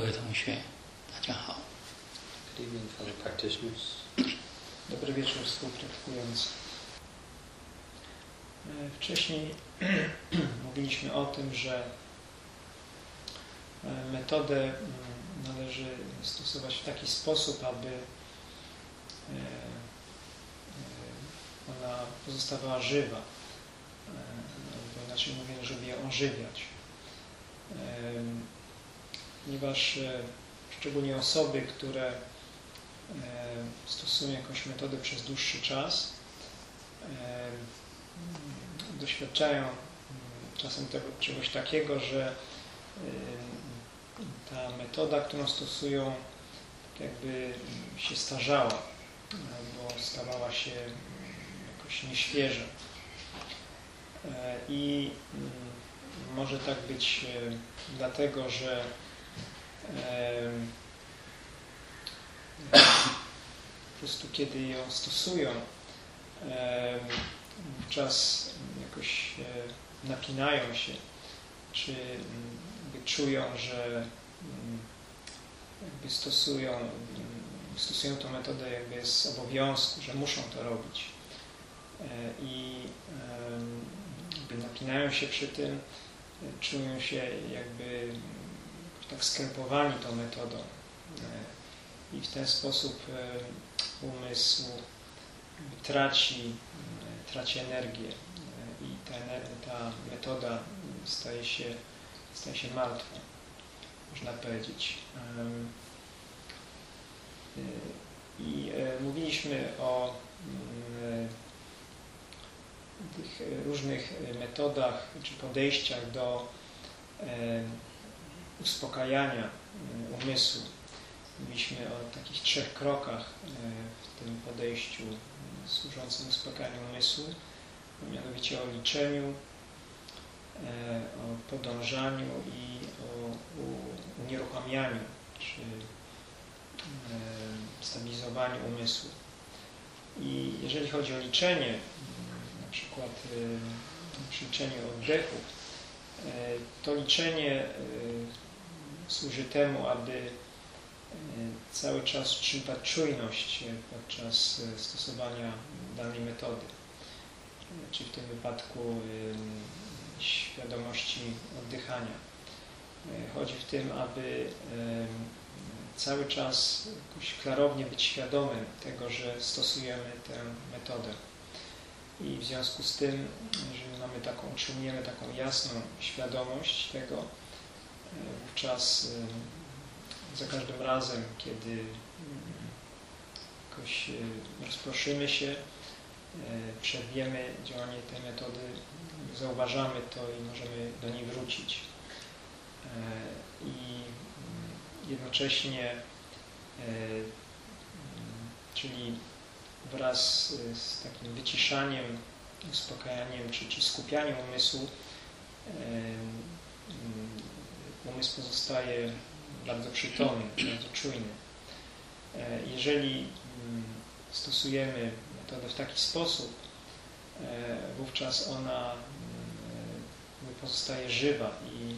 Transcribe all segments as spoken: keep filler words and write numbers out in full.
位同学，大家好。 Good evening, fellow practitioners. Dobry wieczór, współpraktykujący. Wcześniej mówiliśmy o tym, że metodę należy stosować w taki sposób, aby ona pozostawała żywa, albo inaczej mówiąc, żeby ją ożywiać. Ponieważ szczególnie osoby, które stosują jakąś metodę przez dłuższy czas, doświadczają czasem tego, czegoś takiego, że ta metoda, którą stosują, tak jakby się starzała albo stawała się jakoś nieświeża. I może tak być dlatego, że po prostu kiedy ją stosują, wówczas jakoś napinają się, czy jakby czują, że jakby stosują, stosują tę metodę jakby z obowiązku, że muszą to robić. I jakby napinają się przy tym, czują się jakby tak skrępowani tą metodą. I w ten sposób umysł traci, traci energię i ta, ta metoda staje się, staje się martwa, można powiedzieć. I mówiliśmy o tych różnych metodach czy podejściach do uspokajania umysłu. Mówiliśmy o takich trzech krokach w tym podejściu służącym uspokajaniu umysłu, mianowicie o liczeniu, o podążaniu i o unieruchamianiu, czy stabilizowaniu umysłu. I jeżeli chodzi o liczenie, na przykład przy liczeniu oddechu, to liczenie służy temu, aby cały czas utrzymywać czujność podczas stosowania danej metody. Czy w tym wypadku świadomości oddychania. Chodzi w tym, aby cały czas jakoś klarownie być świadomym tego, że stosujemy tę metodę. I w związku z tym, jeżeli mamy taką, utrzymujemy taką jasną świadomość tego, wówczas za każdym razem, kiedy jakoś rozproszymy się, przerwiemy działanie tej metody, zauważamy to i możemy do niej wrócić. I jednocześnie, czyli wraz z takim wyciszaniem, uspokajaniem czy, czy skupianiem umysłu, umysł pozostaje bardzo przytomny, bardzo czujny. Jeżeli stosujemy metodę w taki sposób, wówczas ona pozostaje żywa i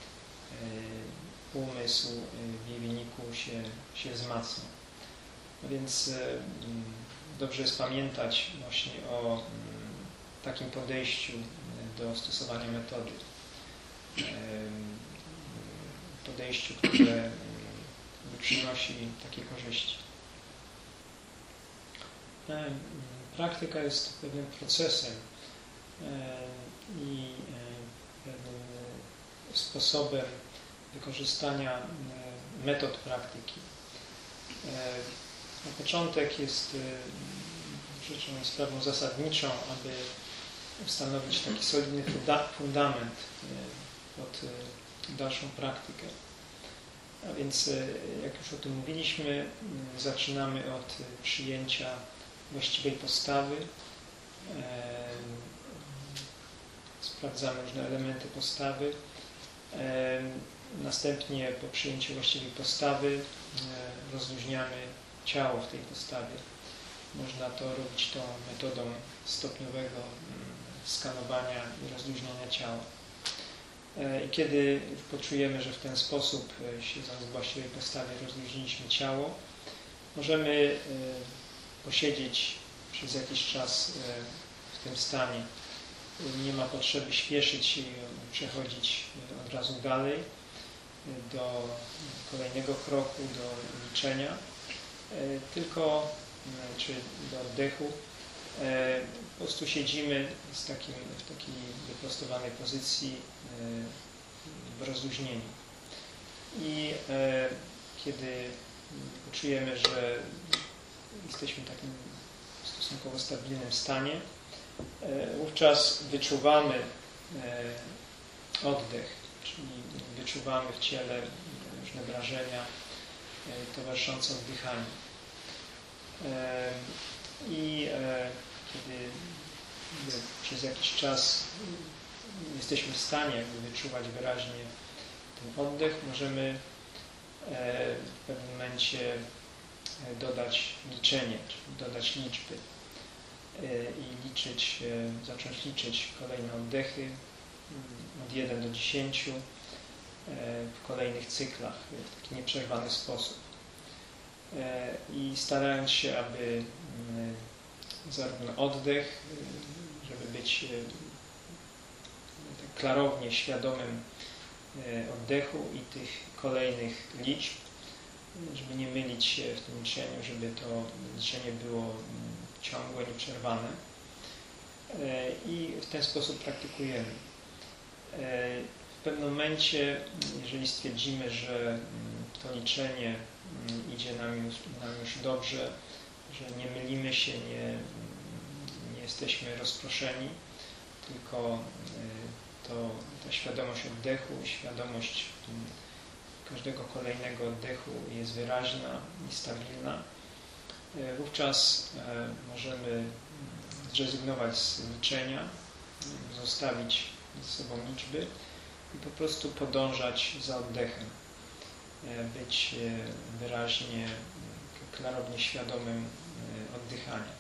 umysł w jej wyniku się, się wzmacnia. No więc dobrze jest pamiętać właśnie o takim podejściu do stosowania metody. Podejściu, które przynosi takie korzyści. Praktyka jest pewnym procesem i pewnym sposobem wykorzystania metod praktyki. Na początek jest rzeczą, sprawą zasadniczą, aby ustanowić taki solidny fundament pod dalszą praktykę. A więc, jak już o tym mówiliśmy, zaczynamy od przyjęcia właściwej postawy. Sprawdzamy różne elementy postawy. Następnie po przyjęciu właściwej postawy rozluźniamy ciało w tej postawie. Można to robić tą metodą stopniowego skanowania i rozluźniania ciała. I kiedy poczujemy, że w ten sposób, siedząc w właściwej postawie, rozluźniliśmy ciało, możemy posiedzieć przez jakiś czas w tym stanie. Nie ma potrzeby śpieszyć się i przechodzić od razu dalej do kolejnego kroku, do liczenia, tylko, czy do oddechu. Po prostu siedzimy z takim, w takiej wyprostowanej pozycji w rozluźnieniu. I kiedy poczujemy, że jesteśmy w takim stosunkowo stabilnym stanie, wówczas wyczuwamy oddech, czyli wyczuwamy w ciele różne wrażenia towarzyszące oddychaniu. I kiedy przez jakiś czas jesteśmy w stanie jakby wyczuwać wyraźnie ten oddech, możemy w pewnym momencie dodać liczenie, czyli dodać liczby i liczyć, zacząć liczyć kolejne oddechy od jeden do dziesięciu w kolejnych cyklach w taki nieprzerwany sposób. I starając się, aby zarówno oddech, żeby być tak klarownie świadomym oddechu i tych kolejnych liczb, żeby nie mylić się w tym liczeniu, żeby to liczenie było ciągłe, nieprzerwane. I w ten sposób praktykujemy. W pewnym momencie, jeżeli stwierdzimy, że to liczenie idzie nam już, nam już dobrze, że nie mylimy się, nie, nie jesteśmy rozproszeni, tylko to, ta świadomość oddechu, świadomość każdego kolejnego oddechu jest wyraźna i stabilna, wówczas możemy zrezygnować z liczenia, zostawić ze sobą liczby i po prostu podążać za oddechem. Być wyraźnie, klarownie świadomym oddychania.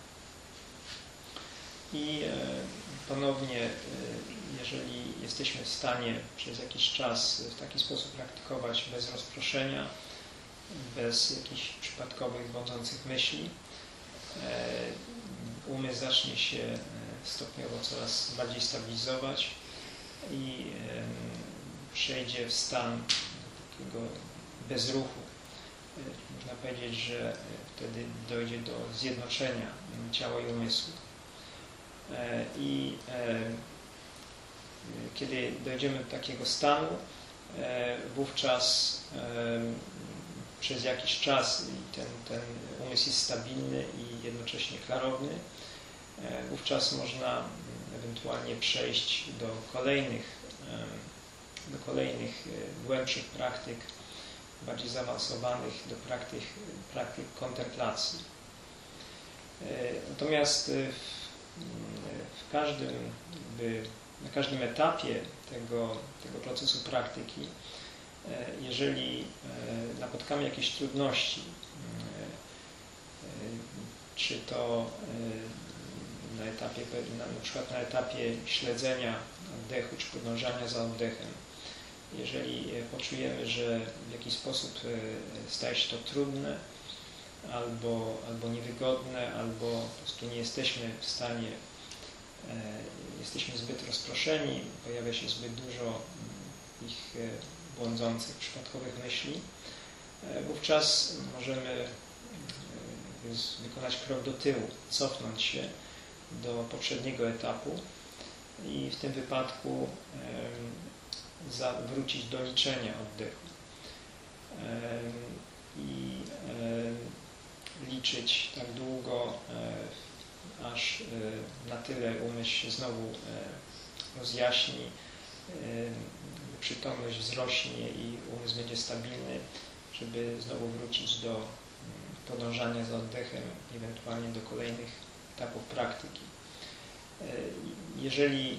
I ponownie, jeżeli jesteśmy w stanie przez jakiś czas w taki sposób praktykować bez rozproszenia, bez jakichś przypadkowych, błądzących myśli, umysł zacznie się stopniowo coraz bardziej stabilizować i przejdzie w stan takiego bezruchu. Można powiedzieć, że wtedy dojdzie do zjednoczenia ciała i umysłu. I kiedy dojdziemy do takiego stanu, wówczas przez jakiś czas ten, ten umysł jest stabilny i jednocześnie klarowny, wówczas można ewentualnie przejść do kolejnych, do kolejnych głębszych praktyk, bardziej zaawansowanych, do praktyk, praktyk kontemplacji. Natomiast w, w każdym, na każdym etapie tego, tego procesu praktyki, jeżeli napotkamy jakieś trudności, czy to na etapie, na przykład na etapie śledzenia oddechu, czy podążania za oddechem, jeżeli poczujemy, że w jakiś sposób staje się to trudne, albo, albo niewygodne, albo po prostu nie jesteśmy w stanie, jesteśmy zbyt rozproszeni, pojawia się zbyt dużo ich błądzących, przypadkowych myśli, wówczas możemy wykonać krok do tyłu, cofnąć się do poprzedniego etapu i w tym wypadku wrócić do liczenia oddechu i liczyć tak długo, aż na tyle umysł się znowu rozjaśni, przytomność wzrośnie i umysł będzie stabilny, żeby znowu wrócić do podążania za oddechem, ewentualnie do kolejnych etapów praktyki. Jeżeli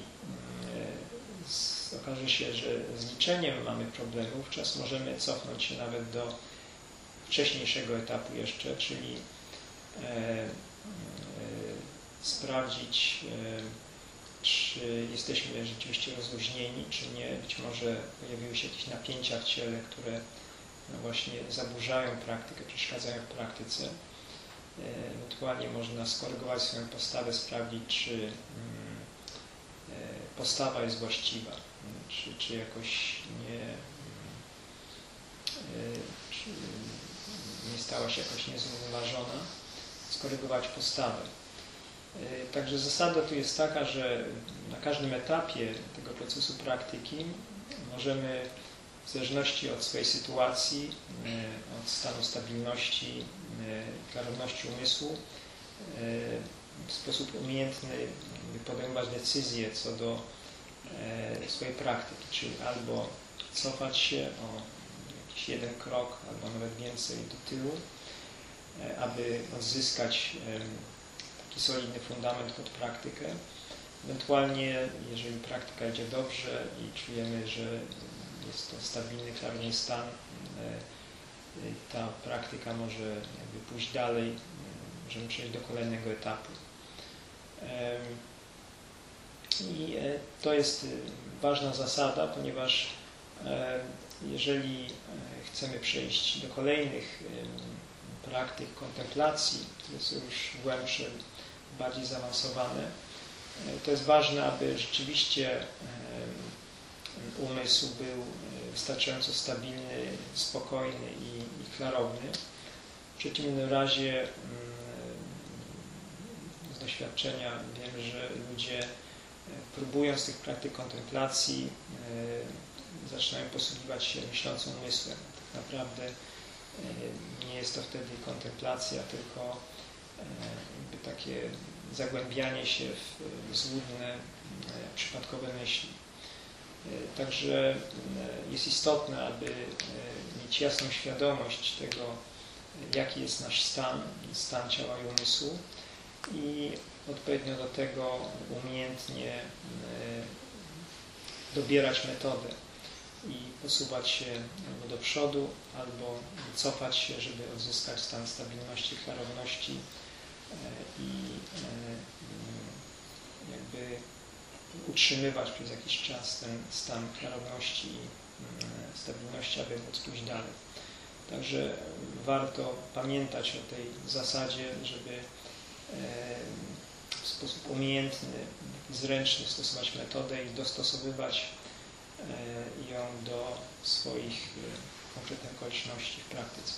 okaże się, że z liczeniem mamy problemy, wówczas możemy cofnąć się nawet do wcześniejszego etapu jeszcze, czyli e, e, sprawdzić, e, czy jesteśmy rzeczywiście rozluźnieni, czy nie. Być może pojawiły się jakieś napięcia w ciele, które no właśnie zaburzają praktykę, przeszkadzają w praktyce. Ewentualnie można skorygować swoją postawę, sprawdzić, czy postawa jest właściwa, czy, czy jakoś nie, czy nie stała się jakoś niezrównoważona, skorygować postawę. Także zasada tu jest taka, że na każdym etapie tego procesu praktyki możemy w zależności od swojej sytuacji, od stanu stabilności, klarowności umysłu, w sposób umiejętny podejmować decyzje co do swojej praktyki, czyli albo cofać się o jakiś jeden krok, albo nawet więcej do tyłu, aby odzyskać taki solidny fundament pod praktykę. Ewentualnie, jeżeli praktyka idzie dobrze i czujemy, że jest to stabilny, klarowny stan, ta praktyka może jakby pójść dalej, możemy przejść do kolejnego etapu. I to jest ważna zasada, ponieważ jeżeli chcemy przejść do kolejnych praktyk kontemplacji, które są już głębsze, bardziej zaawansowane, to jest ważne, aby rzeczywiście umysł był wystarczająco stabilny, spokojny i, i klarowny. W przeciwnym razie z doświadczenia wiemy, że ludzie próbując tych praktyk kontemplacji zaczynają posługiwać się myślącym umysłem. Tak naprawdę nie jest to wtedy kontemplacja, tylko jakby takie zagłębianie się w złudne, przypadkowe myśli. Także jest istotne, aby mieć jasną świadomość tego, jaki jest nasz stan, stan ciała i umysłu i odpowiednio do tego umiejętnie dobierać metodę i posuwać się albo do przodu, albo cofać się, żeby odzyskać stan stabilności, klarowności i jakby utrzymywać przez jakiś czas ten stan klarowności i stabilności, aby móc pójść dalej. Także warto pamiętać o tej zasadzie, żeby w sposób umiejętny, zręczny stosować metodę i dostosowywać ją do swoich konkretnych okoliczności w praktyce.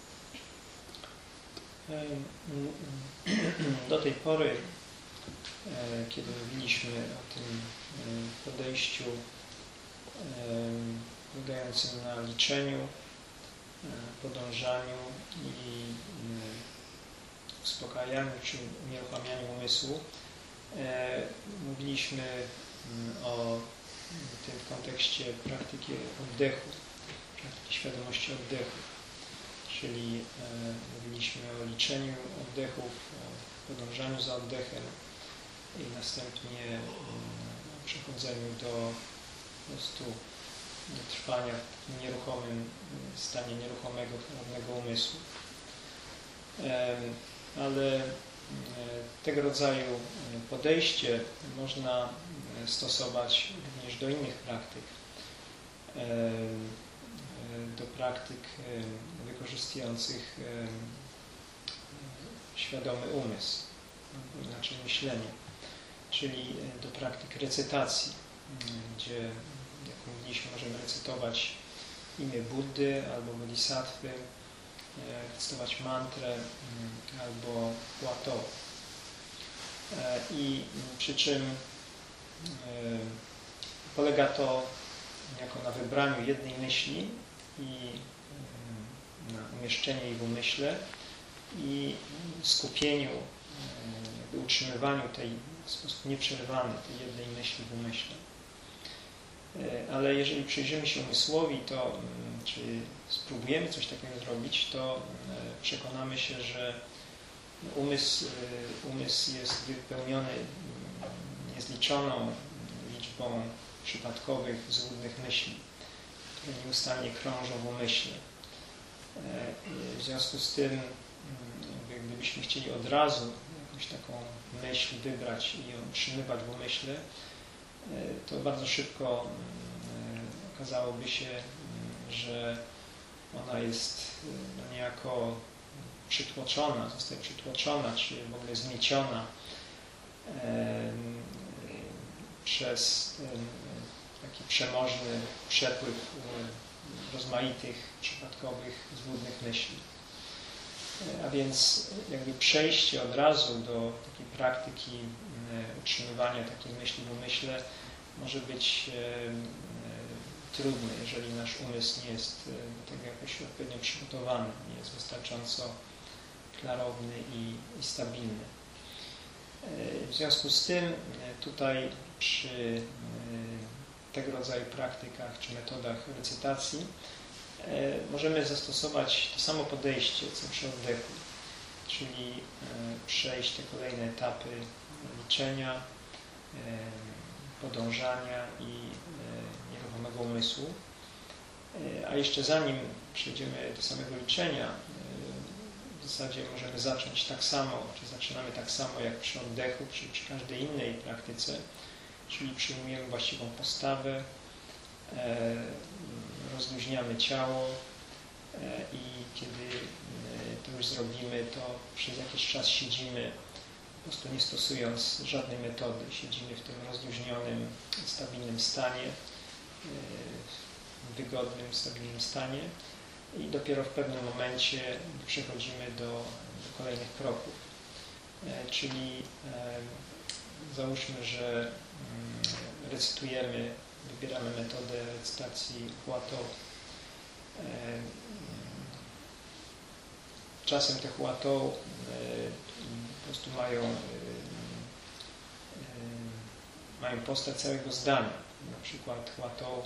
Do tej pory, kiedy mówiliśmy o tym podejściu polegającym na liczeniu, podążaniu i uspokajaniu czy unieruchamianiu umysłu, mówiliśmy o tym w kontekście praktyki oddechu, praktyki świadomości oddechu, czyli mówiliśmy o liczeniu oddechów, o podążaniu za oddechem i następnie przechodzeniu do po prostu trwania w nieruchomym stanie nieruchomego, klarownego umysłu. Ale tego rodzaju podejście można stosować również do innych praktyk, do praktyk wykorzystujących świadomy umysł, inaczej myślenie, czyli do praktyk recytacji, gdzie, jak mówiliśmy, możemy recytować imię Buddy albo Bodhisattwy, recytować mantrę albo płato. I przy czym polega to jako na wybraniu jednej myśli i na umieszczeniu jej w umyśle i skupieniu, jakby utrzymywaniu tej w sposób nieprzerwany tej jednej myśli w umyśle. Ale jeżeli przyjrzymy się umysłowi, to czy spróbujemy coś takiego zrobić, to przekonamy się, że umysł, umysł jest wypełniony niezliczoną liczbą przypadkowych, złudnych myśli, które nieustannie krążą w umyśle. W związku z tym, gdybyśmy chcieli od razu jakąś taką myśl wybrać i ją utrzymywać w umyśle, to bardzo szybko okazałoby się, że ona jest no niejako przytłoczona, zostaje przytłoczona, czy w ogóle zmieciona przez taki przemożny przepływ rozmaitych, przypadkowych, złudnych myśli. A więc jakby przejście od razu do takiej praktyki utrzymywania takiej myśli w umyśle może być trudne, jeżeli nasz umysł nie jest do tego jakoś odpowiednio przygotowany, nie jest wystarczająco klarowny i, i stabilny. W związku z tym tutaj przy tego rodzaju praktykach czy metodach recytacji możemy zastosować to samo podejście, co przy oddechu, czyli przejść te kolejne etapy liczenia, podążania i nieruchomego umysłu. A jeszcze zanim przejdziemy do samego liczenia, w zasadzie możemy zacząć tak samo, czy zaczynamy tak samo jak przy oddechu, czy przy każdej innej praktyce, czyli przyjmujemy właściwą postawę, rozluźniamy ciało i kiedy to już zrobimy, to przez jakiś czas siedzimy, po prostu nie stosując żadnej metody. Siedzimy w tym rozluźnionym, stabilnym stanie, wygodnym, stabilnym stanie i dopiero w pewnym momencie przechodzimy do, do kolejnych kroków. Czyli załóżmy, że recytujemy, wybieramy metodę recytacji huatou. Czasem te huatou po prostu mają, mają postać całego zdania. Na przykład huatou: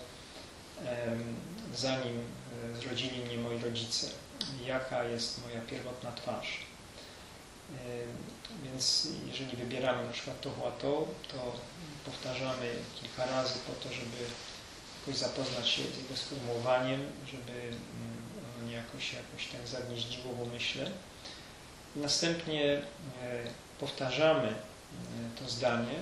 zanim zrodzili mnie moi rodzice, jaka jest moja pierwotna twarz. Więc jeżeli wybieramy na przykład to huatou, to powtarzamy kilka razy po to, żeby jakoś zapoznać się z jego sformułowaniem, żeby ono niejako się jakoś tak zagnieździło w umyśle. Następnie powtarzamy to zdanie,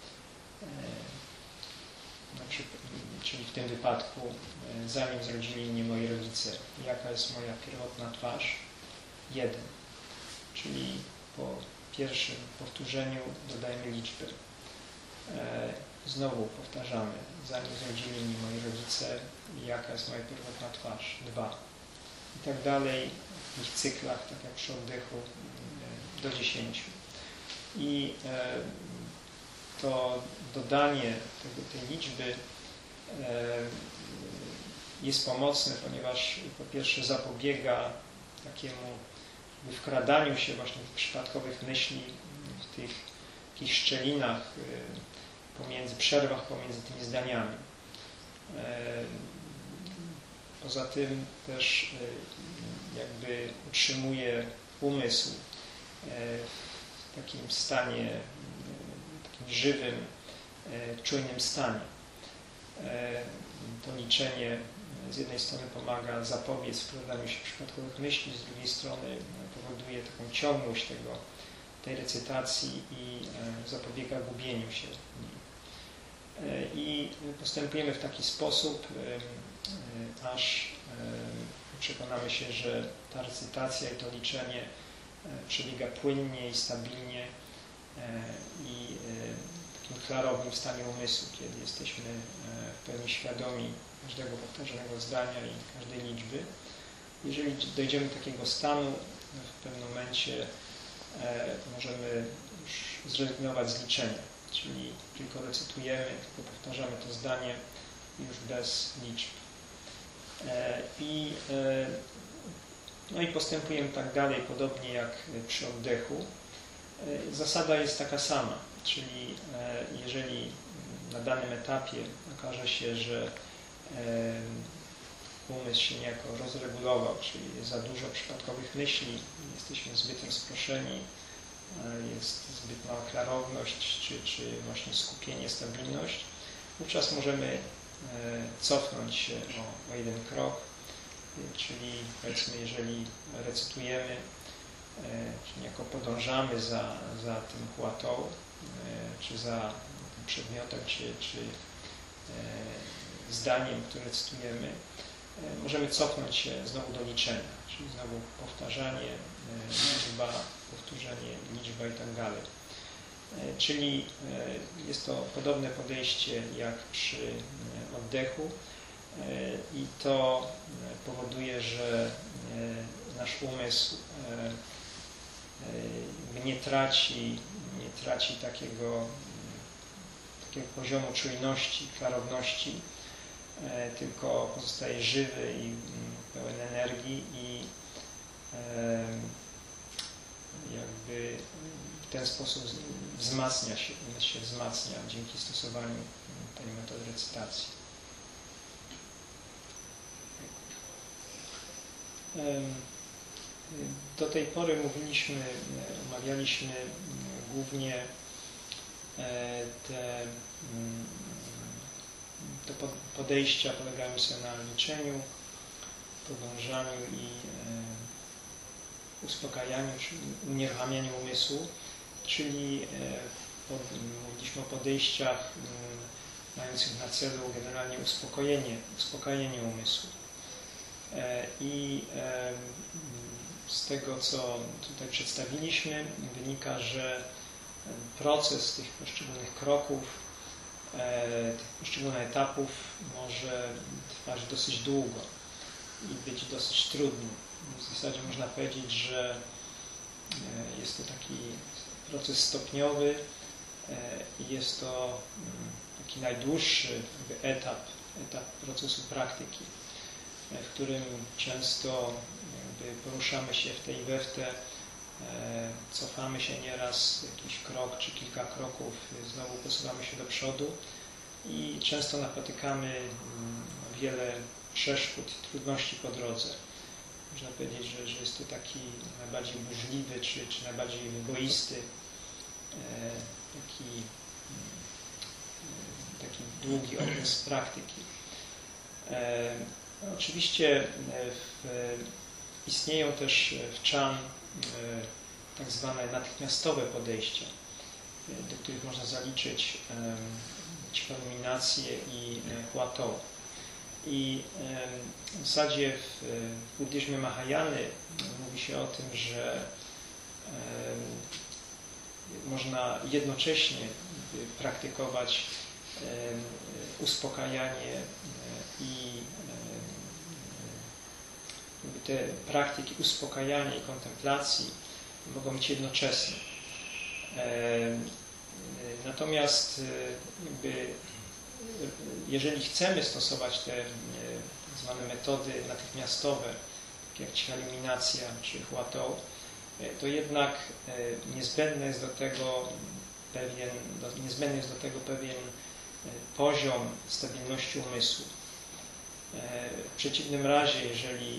na przykład, czyli w tym wypadku, zanim zrodzili mnie moi rodzice, jaka jest moja pierwotna twarz? Jeden. Czyli po pierwszym powtórzeniu dodajemy liczby. Znowu powtarzamy, zanim zrodzili mnie moi rodzice, jaka jest moja pierwotna twarz? Dwa. I tak dalej w ich cyklach, tak jak przy oddechu, do dziesięciu. I to dodanie tego, tej liczby jest pomocne, ponieważ po pierwsze zapobiega takiemu wkradaniu się właśnie w przypadkowych myśli, w tych takich szczelinach, pomiędzy przerwach pomiędzy tymi zdaniami. Poza tym też jakby utrzymuje umysł w takim stanie, takim żywym, czujnym stanie. To liczenie z jednej strony pomaga zapobiec wkradaniu się przypadkowych myśli, z drugiej strony powoduje taką ciągłość tego, tej recytacji i zapobiega gubieniu się w niej. I postępujemy w taki sposób, aż przekonamy się, że ta recytacja i to liczenie przebiega płynnie i stabilnie i w takim klarownym stanie umysłu, kiedy jesteśmy w pełni świadomi każdego powtarzanego zdania i każdej liczby. Jeżeli dojdziemy do takiego stanu, w pewnym momencie możemy już zrezygnować z liczenia, czyli tylko recytujemy, tylko powtarzamy to zdanie już bez liczb. I, no i postępujemy tak dalej, podobnie jak przy oddechu. Zasada jest taka sama, czyli jeżeli na danym etapie okaże się, że umysł się niejako rozregulował, czyli jest za dużo przypadkowych myśli, jesteśmy zbyt rozproszeni, jest zbyt mała klarowność, czy, czy właśnie skupienie, stabilność, wówczas możemy cofnąć się o, o jeden krok, czyli powiedzmy, jeżeli recytujemy czy niejako podążamy za, za tym huatą, czy za tym przedmiotem, czy, czy zdaniem, które cytujemy, możemy cofnąć się znowu do liczenia, czyli znowu powtarzanie, liczba, powtórzenie, liczba i tak dalej. Czyli jest to podobne podejście jak przy oddechu i to powoduje, że nasz umysł nie traci, nie traci takiego, takiego poziomu czujności, klarowności, tylko pozostaje żywy i pełen energii i jakby w ten sposób wzmacnia się, umysł się wzmacnia dzięki stosowaniu tej metody recytacji. Do tej pory mówiliśmy, omawialiśmy głównie te, te podejścia polegające na liczeniu, podążaniu i uspokajaniu, czyli unieruchamianiu umysłu, czyli mówiliśmy o podejściach mających na celu generalnie uspokojenie, uspokojenie umysłu. I z tego, co tutaj przedstawiliśmy, wynika, że proces tych poszczególnych kroków, tych poszczególnych etapów może trwać dosyć długo i być dosyć trudny. W zasadzie można powiedzieć, że jest to taki proces stopniowy i jest to taki najdłuższy etap, etap procesu praktyki, w którym często jakby poruszamy się w tej we w te, cofamy się nieraz jakiś krok czy kilka kroków, znowu posuwamy się do przodu i często napotykamy wiele przeszkód, trudności po drodze. Można powiedzieć, że, że jest to taki najbardziej burzliwy czy, czy najbardziej wyboisty, taki, taki długi okres praktyki. Oczywiście w, istnieją też w Chan tak zwane natychmiastowe podejścia, do których można zaliczyć Qigong i Huatą. I w zasadzie w buddyzmie Mahajany mówi się o tym, że można jednocześnie praktykować uspokajanie i te praktyki uspokajania i kontemplacji mogą być jednoczesne. Natomiast jakby, jeżeli chcemy stosować te tak zwane metody natychmiastowe, takie jak Qigong czy Huatą, to jednak niezbędny jest do tego pewien, niezbędny jest do tego pewien poziom stabilności umysłu. W przeciwnym razie, jeżeli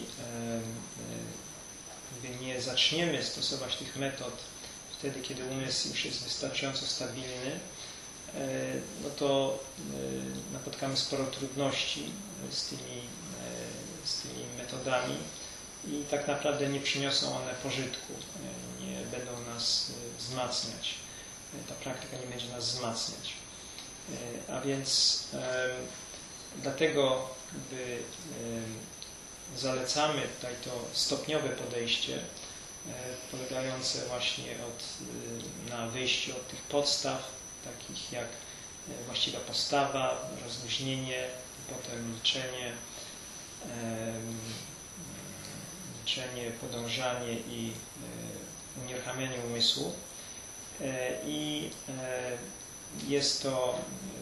nie zaczniemy stosować tych metod wtedy, kiedy umysł już jest wystarczająco stabilny, no to napotkamy sporo trudności z tymi, z tymi metodami i tak naprawdę nie przyniosą one pożytku, nie będą nas wzmacniać. Ta praktyka nie będzie nas wzmacniać. A więc dlatego by, zalecamy tutaj to stopniowe podejście, polegające właśnie od, na wyjściu od tych podstaw, takich jak właściwa postawa, rozluźnienie, potem liczenie, liczenie, podążanie i unieruchamianie umysłu. I jest to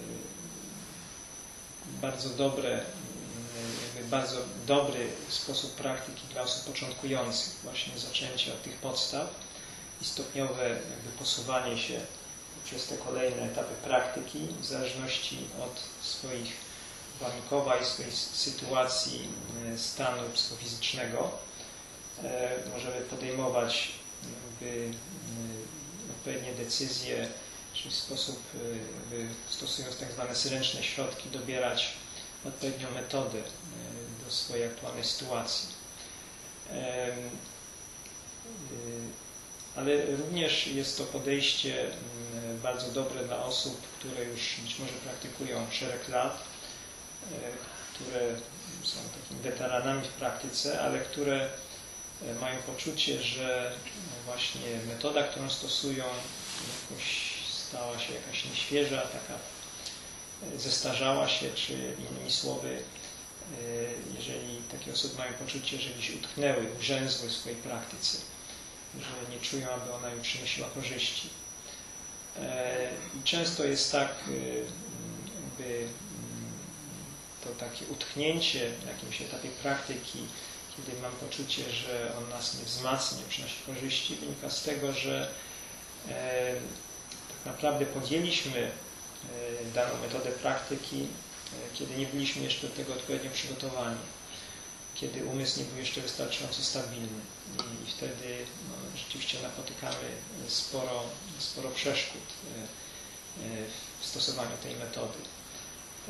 bardzo dobre, jakby bardzo dobry sposób praktyki dla osób początkujących, właśnie zaczęcie od tych podstaw i stopniowe jakby posuwanie się przez te kolejne etapy praktyki w zależności od swoich warunkowań, swojej sytuacji, stanu psychofizycznego. Możemy podejmować jakby odpowiednie decyzje, czy w sposób, jakby stosując tak zwane zręczne środki, dobierać odpowiednią metodę do swojej aktualnej sytuacji. Ale również jest to podejście bardzo dobre dla osób, które już być może praktykują szereg lat, które są takimi weteranami w praktyce, ale które mają poczucie, że właśnie metoda, którą stosują, jakoś stała się jakaś nieświeża, taka zestarzała się, czy innymi słowy, jeżeli takie osoby mają poczucie, że gdzieś utknęły, ugrzęzły w swojej praktyce, że nie czują, aby ona im przynosiła korzyści. I często jest tak, jakby to takie utknięcie w jakimś etapie praktyki, kiedy mam poczucie, że on nas nie wzmacnia, nie przynosi korzyści, wynika z tego, że e, tak naprawdę podjęliśmy e, daną metodę praktyki, e, kiedy nie byliśmy jeszcze do tego odpowiednio przygotowani, kiedy umysł nie był jeszcze wystarczająco stabilny i, i wtedy no, rzeczywiście napotykamy sporo, sporo przeszkód e, e, w stosowaniu tej metody. E,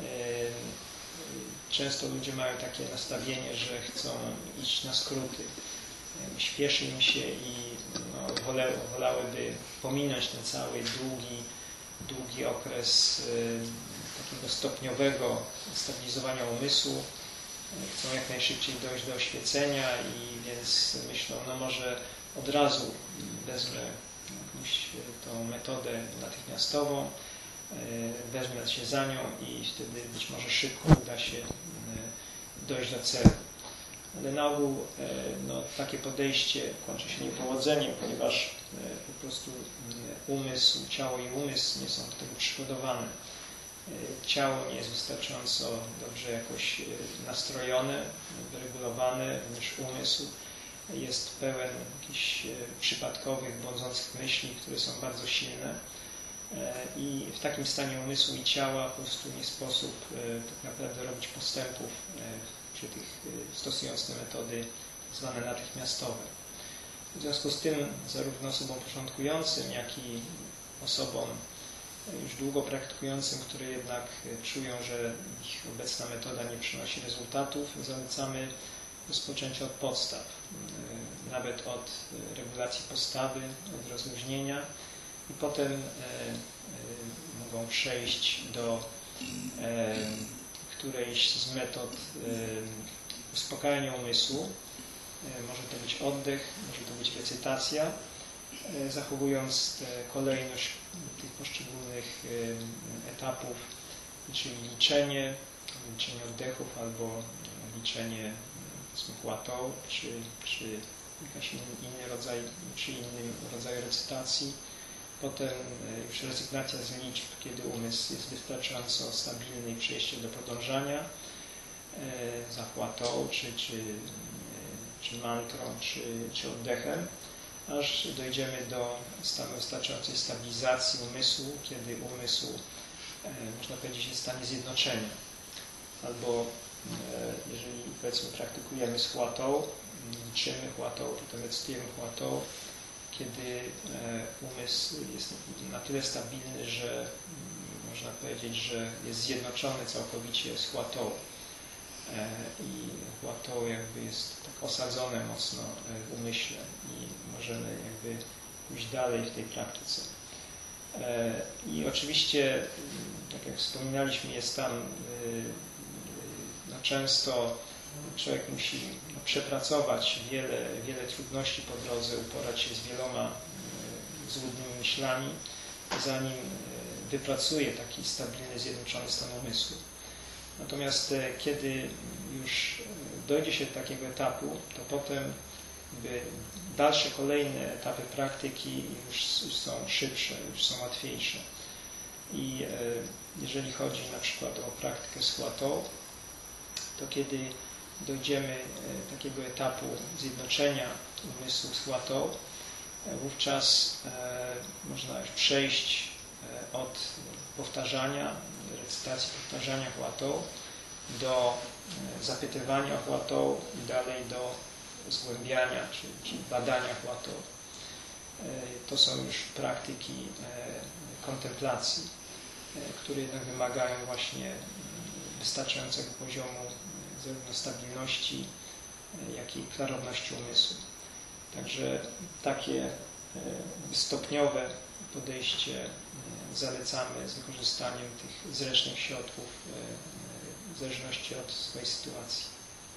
Często ludzie mają takie nastawienie, że chcą iść na skróty. Śpieszy im się i no, wolę, wolałyby pominąć ten cały długi, długi okres y, takiego stopniowego stabilizowania umysłu. Chcą jak najszybciej dojść do oświecenia i więc myślą, no może od razu wezmę jakąś tą metodę natychmiastową, weźmę się za nią i wtedy być może szybko uda się dojść do celu. Ale na ogół no, takie podejście kończy się niepowodzeniem, ponieważ po prostu umysł, ciało i umysł nie są do tego przygotowane. Ciało nie jest wystarczająco dobrze jakoś nastrojone, wyregulowane, niż umysł jest pełen jakichś przypadkowych, błądzących myśli, które są bardzo silne. I w takim stanie umysłu i ciała po prostu nie sposób tak naprawdę robić postępów przy tych, stosując te metody zwane natychmiastowe. W związku z tym zarówno osobom początkującym, jak i osobom już długo praktykującym, które jednak czują, że ich obecna metoda nie przynosi rezultatów, zalecamy rozpoczęcie od podstaw, nawet od regulacji postawy, od rozluźnienia, i potem e, e, mogą przejść do e, którejś z metod e, uspokajania umysłu. E, może to być oddech, może to być recytacja, e, zachowując tę kolejność tych poszczególnych e, etapów, czyli liczenie, liczenie oddechów albo liczenie Hua-To, czy, czy jakiś inny rodzaj, czy innym rodzaju recytacji. Potem już rezygnacja z liczb, kiedy umysł jest wystarczająco stabilny i przejście do podążania za Hua-To, czy, czy, czy mantrą, czy, czy oddechem, aż dojdziemy do stanu wystarczającej stabilizacji umysłu, kiedy umysł, można powiedzieć, jest w stanie zjednoczenia. Albo jeżeli powiedzmy praktykujemy z Hua-To, liczymy Hua-To, potem recytujemy Hua-To, kiedy umysł jest na tyle stabilny, że można powiedzieć, że jest zjednoczony całkowicie z Hua-To. I Hua-To jakby jest tak osadzone mocno w umyśle i możemy jakby pójść dalej w tej praktyce. I oczywiście, tak jak wspominaliśmy, jest tam no często człowiek musi przepracować wiele, wiele trudności po drodze, uporać się z wieloma złudnymi myślami, zanim wypracuje taki stabilny, zjednoczony stan umysłu. Natomiast kiedy już dojdzie się do takiego etapu, to potem dalsze, kolejne etapy praktyki już, już są szybsze, już są łatwiejsze. I jeżeli chodzi na przykład o praktykę z Hua-To, to kiedy dojdziemy do takiego etapu zjednoczenia umysłu z Hua-To, wówczas e, można już przejść od powtarzania, recytacji powtarzania Hua-To do zapytywania Hua-To i dalej do zgłębiania, czyli, czyli badania Hua-To. E, to są już praktyki e, kontemplacji, e, które jednak wymagają właśnie wystarczającego poziomu zarówno stabilności, jak i klarowności umysłu. Także takie stopniowe podejście zalecamy z wykorzystaniem tych zręcznych środków w zależności od swojej sytuacji.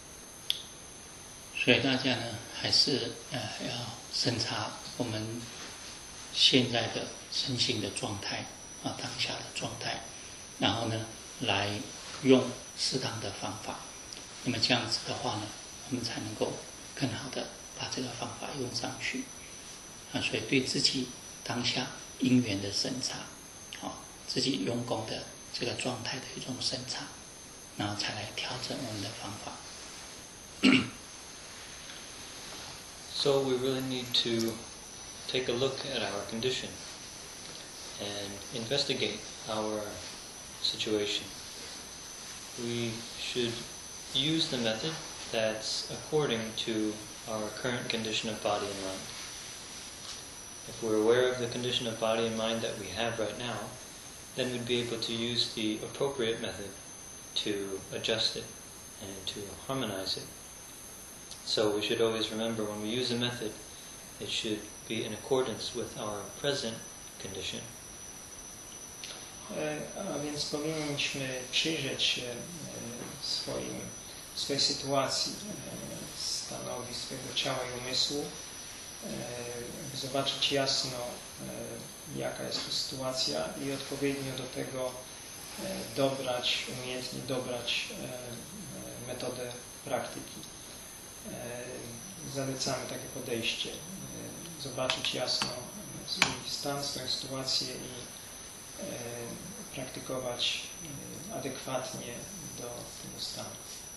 所以大家呢，还是呃要审查我们现在的身心的状态啊，当下的状态，然后呢，来用适当的方法。那么这样子的话呢，我们才能够更好的把这个方法用上去啊。所以对自己当下因缘的审查，啊，自己用功的这个状态的一种审查，然后才来调整我们的方法。 So we really need to take a look at our condition and investigate our situation. We should use the method that's according to our current condition of body and mind. If we're aware of the condition of body and mind that we have right now, then we'd be able to use the appropriate method to adjust it and to harmonize it. So we should always remember when we use a method, it should be in accordance with our present condition. A więc powinniśmy przyjrzeć się swoim, swojej sytuacji, stanowi swojego ciała i umysłu, zobaczyć jasno, jaka jest to sytuacja i odpowiednio do tego dobrać, umiejętnie dobrać metodę praktyki. Zalecamy takie podejście, zobaczyć jasno swój stan, swoją sytuację i praktykować adekwatnie do tego stanu.